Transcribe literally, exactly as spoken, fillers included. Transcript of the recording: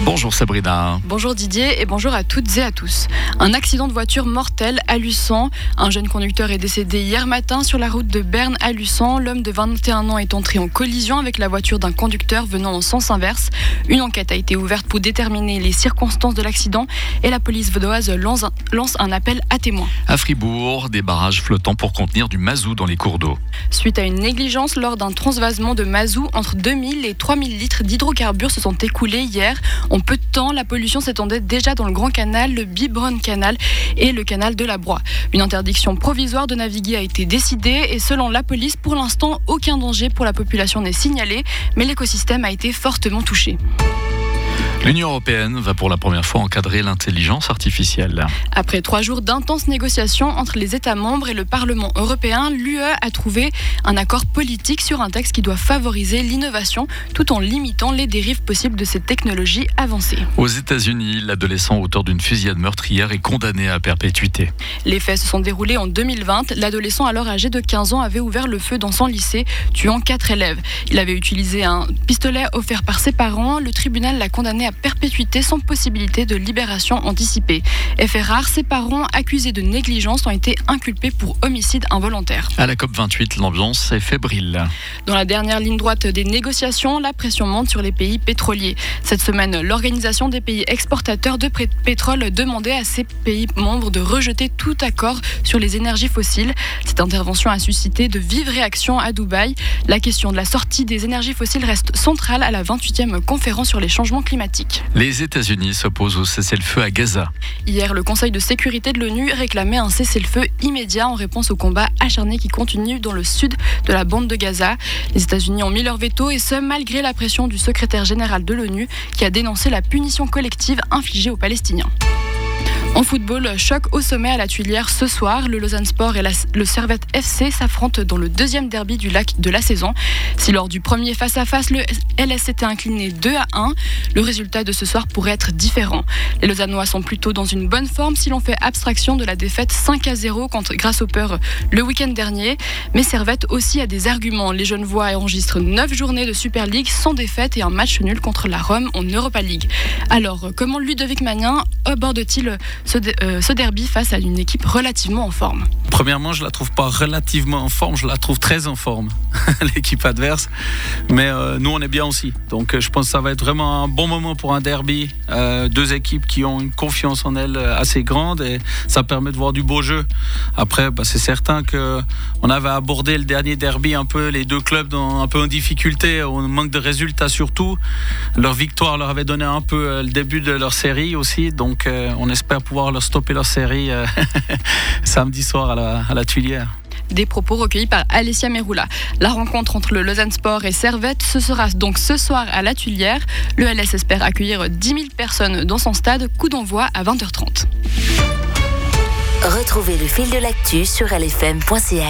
Bonjour Sabrina. Bonjour Didier et bonjour à toutes et à tous. Un accident de voiture mortel à Luçon. Un jeune conducteur est décédé hier matin sur la route de Berne à Luçon. L'homme de vingt et un ans est entré en collision avec la voiture d'un conducteur venant en sens inverse. Une enquête a été ouverte pour déterminer les circonstances de l'accident et la police vaudoise lance un, lance un appel à témoins. À Fribourg, des barrages flottants pour contenir du mazout dans les cours d'eau. Suite à une négligence lors d'un transvasement de mazout, entre deux mille et trois mille litres d'hydrocarbures se sont écoulés hier. En peu de temps, la pollution s'étendait déjà dans le Grand Canal, le Biebronn Canal et le canal de la Broye. Une interdiction provisoire de naviguer a été décidée et selon la police, pour l'instant, aucun danger pour la population n'est signalé, mais l'écosystème a été fortement touché. L'Union européenne va pour la première fois encadrer l'intelligence artificielle. Après trois jours d'intenses négociations entre les États membres et le Parlement européen, l'U E a trouvé un accord politique sur un texte qui doit favoriser l'innovation tout en limitant les dérives possibles de ces technologies avancées. Aux États-Unis, l'adolescent auteur d'une fusillade meurtrière est condamné à perpétuité. Les faits se sont déroulés en deux mille vingt. L'adolescent alors âgé de quinze ans avait ouvert le feu dans son lycée, tuant quatre élèves. Il avait utilisé un pistolet offert par ses parents. Le tribunal l'a condamné à perpétuité sans possibilité de libération anticipée. Fait rare, ses parents accusés de négligence ont été inculpés pour homicide involontaire. À la COP vingt-huit, l'ambiance est fébrile. Dans la dernière ligne droite des négociations, la pression monte sur les pays pétroliers. Cette semaine, l'Organisation des pays exportateurs de pétrole demandait à ces pays membres de rejeter tout accord sur les énergies fossiles. Cette intervention a suscité de vives réactions à Dubaï. La question de la sortie des énergies fossiles reste centrale à la vingt-huitième conférence sur les changements climatiques. Les États-Unis s'opposent au cessez-le-feu à Gaza. Hier, le Conseil de sécurité de l'ONU réclamait un cessez-le-feu immédiat en réponse au combat acharné qui continue dans le sud de la bande de Gaza. Les États-Unis ont mis leur veto et ce, malgré la pression du secrétaire général de l'ONU qui a dénoncé la punition collective infligée aux Palestiniens. En football, choc au sommet à la Tuilière ce soir. Le Lausanne Sport et la, le Servette F C s'affrontent dans le deuxième derby du lac de la saison. Si lors du premier face-à-face, le L S s'était incliné deux à un, le résultat de ce soir pourrait être différent. Les Lausannois sont plutôt dans une bonne forme si l'on fait abstraction de la défaite cinq à zéro contre Grasshopper le week-end dernier. Mais Servette aussi a des arguments. Les Genevois enregistrent neuf journées de Super League sans défaite et un match nul contre la Rome en Europa League. Alors, comment Ludovic Magnin aborde-t-il Ce, de, euh, ce derby face à une équipe relativement en forme? Premièrement, je la trouve pas relativement en forme, je la trouve très en forme, l'équipe adverse. Mais euh, nous, on est bien aussi. Donc, euh, je pense que ça va être vraiment un bon moment pour un derby. Euh, deux équipes qui ont une confiance en elles assez grande et ça permet de voir du beau jeu. Après, bah, c'est certain qu'on avait abordé le dernier derby un peu, les deux clubs dans, un peu en difficulté, au manque de résultats surtout. Leur victoire leur avait donné un peu euh, le début de leur série aussi. Donc, euh, on espère pouvoir leur stopper leur série euh, samedi soir à la, à la Tuilière. Des propos recueillis par Alessia Meroula. La rencontre entre le Lausanne Sport et Servette, ce sera donc ce soir à la Tuilière. Le L S espère accueillir dix mille personnes dans son stade. Coup d'envoi à vingt heures trente. Retrouvez le fil de l'actu sur L F M point C H.